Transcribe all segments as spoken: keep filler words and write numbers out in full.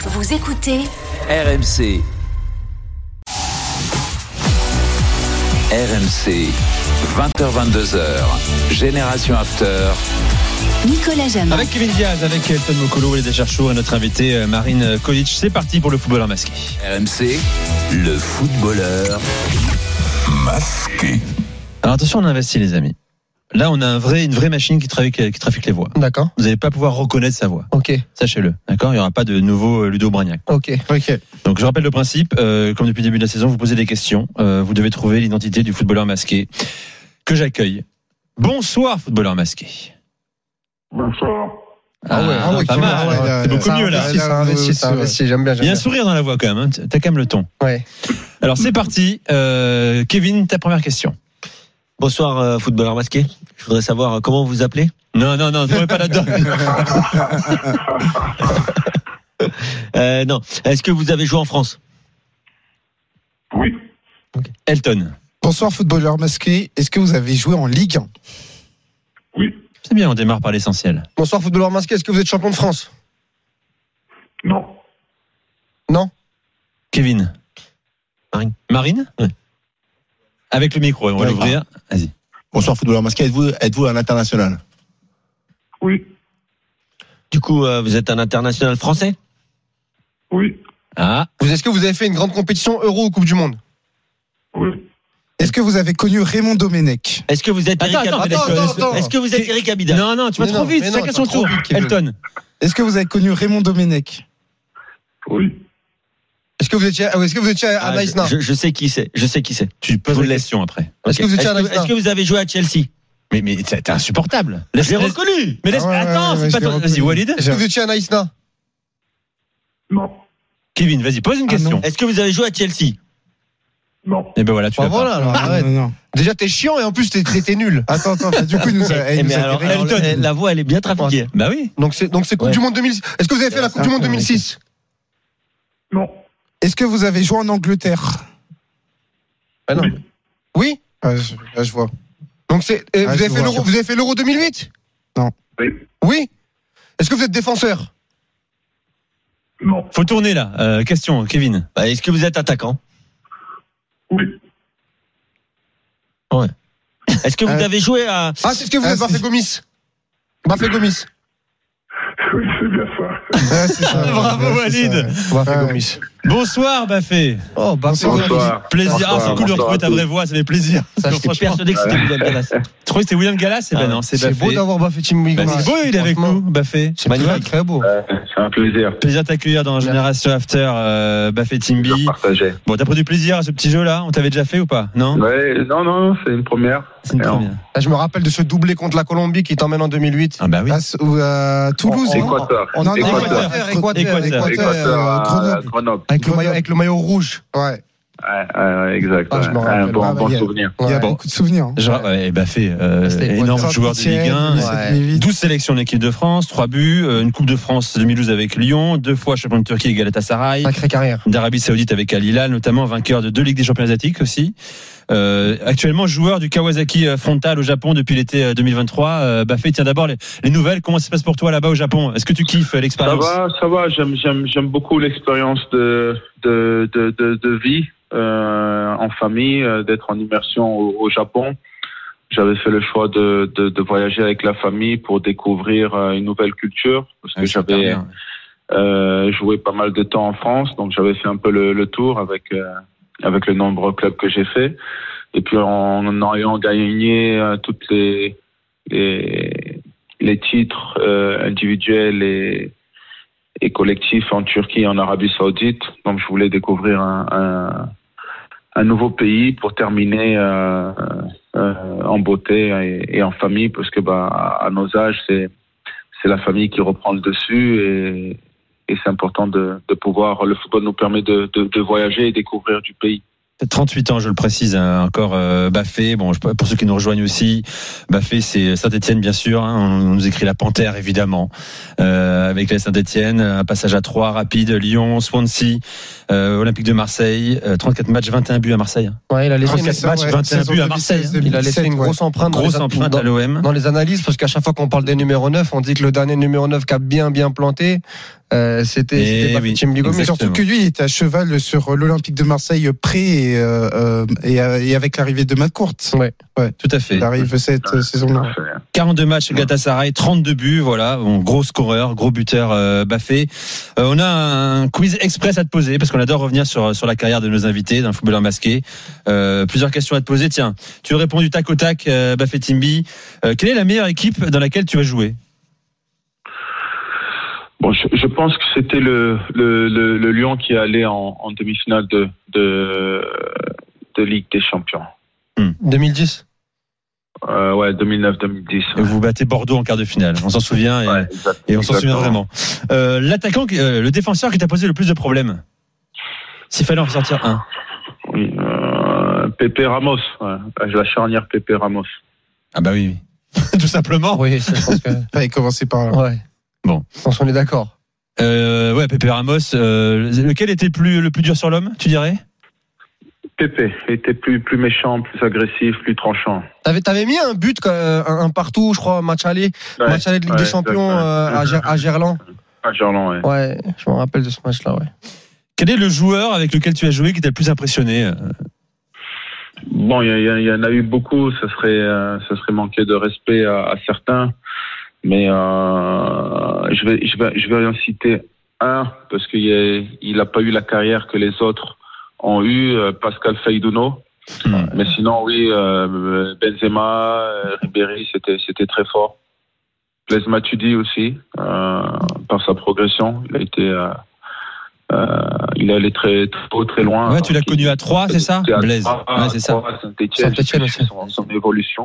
Vous écoutez R M C. R M C, vingt heures vingt-deux heures, Génération After. Nicolas Jamin. Avec Kevin Diaz, avec Elton Mokolo, les Cherchour et notre invité Marine Kolic. C'est parti pour le footballeur masqué. R M C, le footballeur masqué. Alors attention, on investit les amis. Là, on a un vrai, une vraie machine qui trafique, qui trafique les voix. D'accord. Vous n'allez pas pouvoir reconnaître sa voix. Ok. Sachez-le. D'accord. Il n'y aura pas de nouveau Ludo Bragnac. Ok. Ok. Donc, je rappelle le principe. Euh, comme depuis le début de la saison, vous posez des questions. Euh, vous devez trouver l'identité du footballeur masqué que j'accueille. Bonsoir, footballeur masqué. Bonsoir. Ah ouais. Ah ouais, pas mal. ouais, ouais, C'est beaucoup ça mieux là. investit, ça investit, ça investit. J'aime bien. J'aime Il y a un bien. sourire dans la voix quand même. Hein. T'as quand même le ton. Ouais. Alors, c'est parti. Euh, Kevin, ta première question. Bonsoir, euh, footballeur masqué. Je voudrais savoir euh, comment vous vous appelez. Non, non, non, ne tombez pas là-dedans. euh, non. Est-ce que vous avez joué en France? Oui. Okay. Elton. Bonsoir, footballeur masqué. Est-ce que vous avez joué en Ligue un? Oui. C'est bien, on démarre par l'essentiel. Bonsoir, footballeur masqué. Est-ce que vous êtes champion de France? Non. Non. Kevin. Marine. Marine? Oui. Avec le micro, on va Ouais. l'ouvrir. Vas-y. Bonsoir, footballeur masqué. Êtes-vous, êtes-vous un international? Oui. Du coup, euh, vous êtes un international français? Oui. Ah, Vous Est-ce que vous avez fait une grande compétition Euro ou Coupe du Monde? Oui. Est-ce que vous avez connu Raymond Domenech? Est-ce que vous êtes Attends, Eric attends, Abidal? attends, attends, attends. Est-ce que vous êtes Eric Abidal? non, non, tu vas Mais trop non, vite, mais chacun non, son t'as trop tour. vite, Kevin. Elton. Est-ce que vous avez connu Raymond Domenech? Oui. Est-ce que vous étiez, est-ce que vous étiez à Ah, Naïsna? je, je sais qui c'est. Je sais qui c'est. Tu poses Je vous la laisse. question après. Est-ce que vous étiez Est-ce à que, Naïsna? est-ce que vous avez joué à Chelsea? Mais, mais t'es t'es insupportable. Je Laisse, l'ai laisse- reconnu. Mais laisse, Ah ouais, attends, ouais, c'est ouais, pas je l'ai toi. reconnu. Vas-y, Walid. Est-ce que vous étiez à Naïsna? Non. Kevin, vas-y, pose une Ah, question. non. Est-ce que vous avez joué à Chelsea? Non. Et ben voilà, tu Ah, l'as pas. voilà, alors Non, arrête. non, non. Déjà, t'es chiant et en plus, t'es, t'es, t'es nul. Attends, attends. Du coup, il nous a, il Eh, nous mais a alors, viré. alors, Elton. eh, la voix, elle est bien trafiquée. Bah oui. Donc, c'est, donc, c'est Coupe Ouais. du Monde deux mille six. Est-ce que vous avez fait la Coupe du Monde deux mille six? Non. Est-ce que vous avez joué en Angleterre? Ah non. Oui. Oui? Ah, je, là, je vois. Donc, c'est, euh, Ah, vous je avez fait vois. l'Euro, vous avez fait l'Euro deux mille huit? Oui. Oui? Est-ce que vous êtes défenseur? Non. Faut tourner là. Euh, question, Kevin. Bah, est-ce que vous êtes attaquant? Oui. Est-ce que vous Euh, avez joué à... Ah, c'est ce que vous Ah, êtes Bafé c'est- Gomis. Bafé Gomis. Oui, c'est bien ça. Ouais, c'est ça. Bravo, Ouais, c'est Walid. ça. Bafé Ouais. Gomis. Bonsoir, Baffé. Oh, Bafé Gomis. Bonsoir. Plaisir. Ah, Bonsoir, c'est cool de bonsoir retrouver à ta tous. vraie voix, ça fait plaisir. Ça, J'étais franchement, persuadé que c'était William Gallas. Tu trouvais que c'était William Gallas? Eh ben non, c'est c'est Baffé. beau d'avoir Bafé Team Bah, c'est beau, il est avec Franchement, nous, Baffé. C'est très, Magnifique. très beau. Euh, c'est un plaisir. Plaisir de t'accueillir dans Génération After, euh, Baffé Timby. Partager. Bon, t'as pris du plaisir à ce petit jeu-là? On t'avait déjà fait ou pas? Non? Ouais, non, non, c'est une première. C'est une Alors, première. Là, je me rappelle de ce doublé contre la Colombie qui t'emmène en deux mille huit. Ah bah oui. Ah, c'est- ou, euh, Toulouse, non? Équateur. Non, non, Équateur. Équateur, Équateur, Équateur, Équateur euh, à Grenoble. Grenoble. Avec le maillot, avec le maillot rouge. Ouais. Ouais, ouais, ouais, exact. Ah, je ouais. me rappelle. Un bon, Ah, bon bah, souvenir. Il y a Ouais. beaucoup de souvenirs. hein. Je, ouais, Baffé, euh, C'était énorme Équateur, joueur de Ligue un. dix-septième, Ouais. deux mille huit. douze sélections en équipe de France, trois buts, euh, une Coupe de France deux mille douze avec Lyon, deux fois champion de Turquie avec Galatasaray, Sacrée carrière. d'Arabie Saoudite avec Al Hilal, notamment vainqueur de deux Ligues des Champions asiatiques aussi. Euh, actuellement joueur du Kawasaki Frontale au Japon depuis l'été deux mille vingt-trois. Euh, Baffé, tiens d'abord les, les nouvelles. Comment ça se passe pour toi là-bas au Japon? Est-ce que tu kiffes euh, Ça l'expérience? va, ça va. J'aime, j'aime, j'aime beaucoup l'expérience de, de, de, de, de vie euh, en famille, euh, d'être en immersion au, au Japon. J'avais fait le choix de, de, de voyager avec la famille pour découvrir euh, une nouvelle culture parce que Ouais, c'est super j'avais bien. euh, joué pas mal de temps en France, donc j'avais fait un peu le, le tour avec euh, avec le nombreux clubs que j'ai fait. Et puis en, en ayant gagné euh, toutes les les, les titres euh, individuels et et collectifs en Turquie et en Arabie Saoudite, donc je voulais découvrir un un, un nouveau pays pour terminer euh, euh, en beauté et, et en famille, parce que bah à nos âges c'est c'est la famille qui reprend le dessus et et c'est important de, de pouvoir, le football nous permet de, de, de voyager et découvrir du pays. trente-huit ans, je le précise, hein, encore euh, Baffé. Bon, je, pour ceux qui nous rejoignent aussi, Baffé, c'est Saint-Etienne, bien sûr. Hein, on, on nous écrit la Panthère, évidemment, euh, avec la Saint-Etienne. Un passage à Troyes, rapide, Lyon, Swansea, euh, Olympique de Marseille. Euh, trente-quatre matchs, vingt et un buts à Marseille. Hein. Ouais, il a laissé, trente-quatre ça, matchs, ouais, vingt et un saison buts à Marseille. deux mille seize, il a laissé une ouais. grosse empreinte, Grosse dans, les, empreinte à dans, l'O M. dans les analyses, parce qu'à chaque fois qu'on parle des numéros neuf, on dit que le dernier numéro neuf qui a bien bien planté, Euh, c'était Eh c'était oui, Bafétim Bigomis. Mais surtout que lui, il était à cheval sur l'Olympique de Marseille prêt et, euh, euh, et, et avec l'arrivée de McCourt. Ouais. Ouais. Tout à fait. Il arrive cette Ouais. saison-là. Parfait. quarante-deux matchs Galatasaray, trente-deux buts, voilà, bon, gros scoreur, gros buteur euh, Bafé. Euh, on a un quiz express à te poser parce qu'on adore revenir sur sur la carrière de nos invités d'un footballeur masqué. Euh, plusieurs questions à te poser. Tiens, tu as répondu tac au tac, euh, Bafé Timbi. Euh, quelle est la meilleure équipe dans laquelle tu vas jouer? Bon, je, je pense que c'était le, le, le, le Lyon qui est allé en, en demi-finale de, de, de Ligue des Champions. deux mille dix. Euh, ouais, deux mille neuf deux mille dix. Et vous battez Bordeaux en quart de finale. On s'en souvient et, Ouais, exact, et on s'en souvient exactement. vraiment. Euh, l'attaquant, euh, le défenseur qui t'a posé le plus de problèmes. S'il fallait en ressortir un. Oui, euh, Pepe Ramos. Ouais, la charnière Pepe Ramos. Ah bah oui, oui. Tout simplement. Oui, ça, je pense que. Fallait commencer par là. Ouais. Bon. Je pense qu'on est d'accord. Euh, ouais, Pepe Ramos. Euh, lequel était plus, le plus dur sur l'homme, tu dirais? Pepe était plus, plus méchant, plus agressif, plus tranchant. T'avais, t'avais mis un but, euh, un, un partout, je crois, match aller, Ouais, match aller de Ligue ouais, des Champions exact, euh, ouais. à, Ger- à Gerland. À Gerland, ouais. Ouais, je me rappelle de ce match-là, ouais. Quel est le joueur avec lequel tu as joué qui t'a le plus impressionné? Bon, il y, y, y en a eu beaucoup. Ça serait, euh, ça serait manquer de respect à, à certains, mais euh, je vais, je vais, je vais en citer un parce qu'il a, il a pas eu la carrière que les autres ont eu. euh, Pascal Feiduno. Hmm. Mais sinon, oui, euh, Benzema, euh, Ribéry, c'était, c'était très fort. Blaise Matuidi aussi, euh, par sa progression, il a été. Euh, Euh, il est allé très, très haut, très loin. Ouais, tu l'as connu à Troyes, c'est ça, à Blaise? Troyes, Ouais, c'est ça. Troyes, Saint-Étienne, Saint-Étienne aussi. son, son évolution.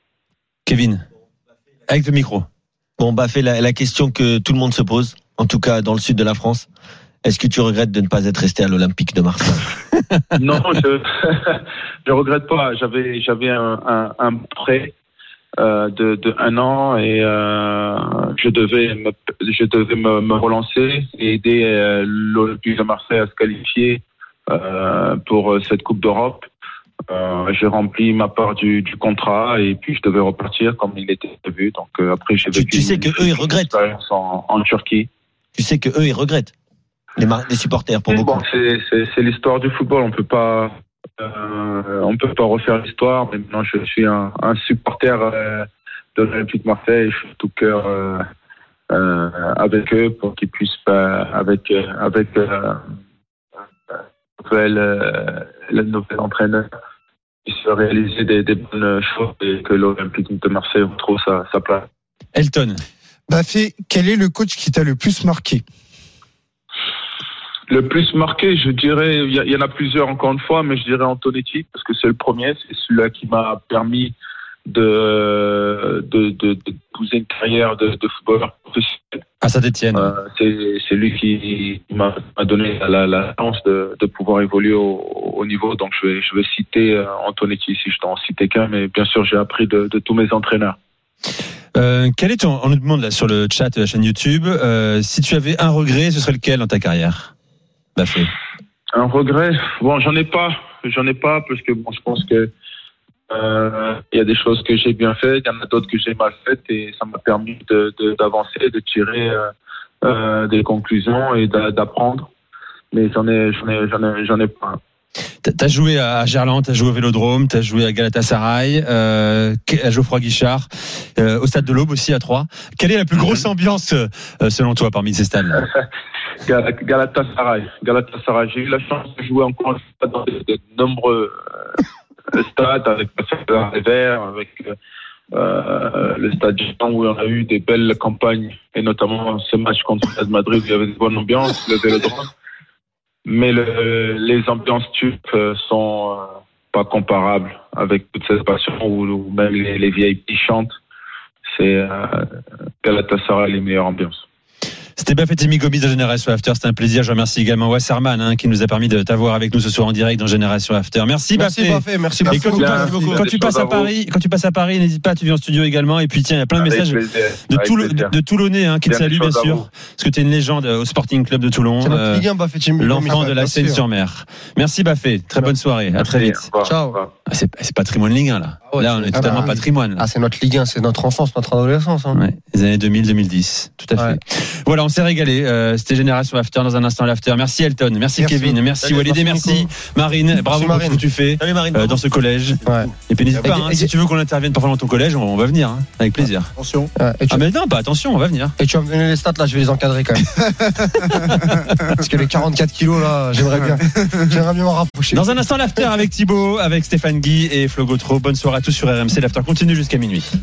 Kevin, avec le micro. Bon, Bafé, la, la question que tout le monde se pose, en tout cas dans le sud de la France, est-ce que tu regrettes de ne pas être resté à l'Olympique de Marseille? Non, je je regrette pas. J'avais j'avais un, un, un prêt euh, de, de un an et euh, je devais me je devais me, me relancer et aider euh, l'Olympique de Marseille à se qualifier euh, pour cette Coupe d'Europe. Euh, j'ai rempli ma part du, du contrat et puis je devais repartir comme il était prévu. Donc euh, après j'ai Tu- vécu tu sais une- que eux, ils une regrettent. expérience en, en Turquie. Tu sais que eux, ils regrettent. Les, mar- les supporters, pour beaucoup. Bon, c'est, c'est, c'est l'histoire du football. On peut pas, euh, on peut pas refaire l'histoire. Mais maintenant, je suis un, un supporter euh, de l'Olympique de Marseille. Je suis de tout cœur euh, euh, avec eux pour qu'ils puissent faire avec euh, avec euh, euh, le nouvel entraîneur puisse réaliser des, des bonnes choses et que l'Olympique de Marseille retrouve sa, sa place. Elton. Bafé, quel est le coach qui t'a le plus marqué? Le plus marqué, je dirais, il y, y en a plusieurs encore une fois, mais je dirais Antonetti parce que c'est le premier, c'est celui-là qui m'a permis de de de, de pousser une carrière de, de footballeur professionnel. À Saint-Étienne. Euh, c'est c'est lui qui m'a, m'a donné la, la chance de, de pouvoir évoluer au, au niveau. Donc je vais je vais citer Antonetti si je t'en citer qu'un, mais bien sûr j'ai appris de, de tous mes entraîneurs. Euh, quel est ton, on nous demande là sur le chat de la chaîne YouTube, euh, si tu avais un regret, ce serait lequel dans ta carrière? Bafé. Un regret, bon, j'en ai pas, j'en ai pas parce que bon, je pense que euh, il y a des choses que j'ai bien faites, il y en a d'autres que j'ai mal faites et ça m'a permis de, de d'avancer, de tirer euh, euh, des conclusions et d'a, d'apprendre. Mais j'en ai, j'en ai, j'en ai, j'en ai pas. T'as joué à Gerland, t'as joué au Vélodrome, t'as joué à Galatasaray, euh, à Geoffroy Guichard, euh, au Stade de l'Aube aussi à Troyes. Quelle est la plus grosse ambiance euh, selon toi parmi ces stades-là? Galatasaray, Galatasaray. J'ai eu la chance de jouer encore dans de, de nombreux euh, stades avec les Verts, avec euh, le Stade Jean où on a eu des belles campagnes et notamment ce match contre le Stade Madrid où il y avait une bonne ambiance, le Vélodrome. Mais le, les ambiances turques sont euh, pas comparables avec toute cette passion où, où même les, les V I P chantent. C'est euh, Galatasaray les meilleures ambiances. C'était Bafé Timbi Gomis de Génération After. C'était un plaisir. Je remercie également Wasserman hein, qui nous a permis de t'avoir avec nous ce soir en direct dans Génération After. Merci, Merci Bafé. Bafé, merci Et quand beaucoup. tu, passes, Merci beaucoup. quand tu passes à Paris, quand tu passes à Paris, n'hésite pas, tu viens en studio également. Et puis tiens, il y a plein de Avec messages plaisir, de, avec Toul- plaisir. de Toulonnais hein, qui te Bien des saluent bien choses à sûr, vous. parce que tu es une légende au Sporting Club de Toulon, C'est notre euh, Ligue un, Bafé Timbi. l'enfant de la bien sûr. Seine-sur-Mer. Merci Bafé. Très bonne soirée. À très vite. Au revoir. Ciao. Au revoir. C'est, c'est patrimoine Ligue un, là. Ah ouais, là, on est c'est- totalement ah bah, patrimoine. Là. Ah, c'est notre Ligue un, c'est notre enfance, notre adolescence. Hein. Ouais, les années deux mille deux mille dix, tout à fait. Ouais. Voilà, on s'est régalé. Euh, c'était Génération After. Dans un instant, l'After. Merci Elton, merci, Merci. Kevin, merci Salut, Walid et merci merci Nico. Marine. Bravo pour Marine. ce que tu fais Salut Marine. euh, dans ce collège. Ouais. Et puis n'hésite Et- pas, hein, et- si tu veux qu'on intervienne parfois dans ton collège, on, on va venir, hein, avec plaisir. Attention. Ouais. Et, tu, Ah mais non, pas attention, on va venir. et tu vas me donner les stats là, je vais les encadrer quand même. Parce que les quarante-quatre kilos là, j'aimerais bien, j'aimerais bien m'en rapprocher. Dans un instant, l'After avec Thibaut, avec Stéphane Guy et Flo Gautreau. Bonne soirée à tous sur R M C. L'After continue jusqu'à minuit.